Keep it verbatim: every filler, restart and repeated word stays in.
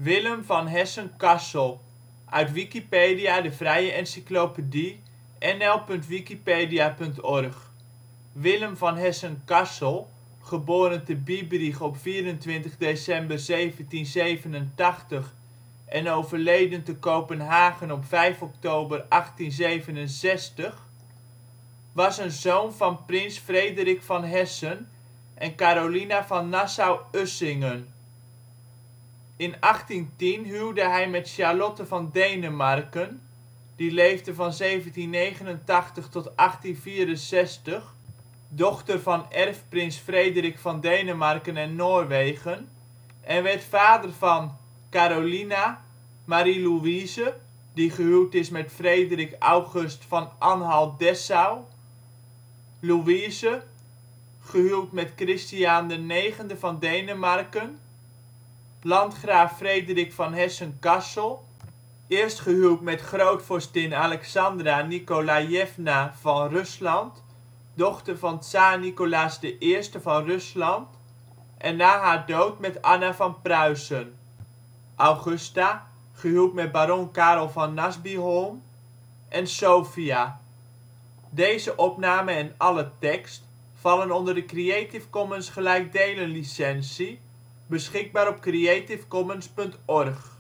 Willem van Hessen-Kassel, uit Wikipedia, de vrije encyclopedie. N L punt wikipedia punt org. Willem van Hessen-Kassel (Biebrich, vierentwintig december zeventien zevenentachtig en overleden te Kopenhagen vijf oktober achttien zevenenzestig) was een zoon van prins Frederik van Hessen en Carolina van Nassau-Usingen. In achttien tien huwde hij met Charlotte van Denemarken (zeventien negenentachtig tot achttien vierenzestig), dochter van erfprins Frederik van Denemarken en Noorwegen, en werd vader van Carolina Marie Louise, die gehuwd is met Frederik August van Anhalt-Dessau, Louise, gehuwd met Christiaan de negende van Denemarken, landgraaf Frederik van Hessen-Kassel, eerst gehuwd met grootvorstin Alexandra Nikolajevna van Rusland, dochter van tsaar Nicolaas de Eerste van Rusland, en na haar dood met Anna van Pruisen, Augusta, gehuwd met baron Karel van Nasbyholm, en Sophia. Deze opname en alle tekst vallen onder de Creative Commons gelijkdelen licentie, beschikbaar op creativecommons punt org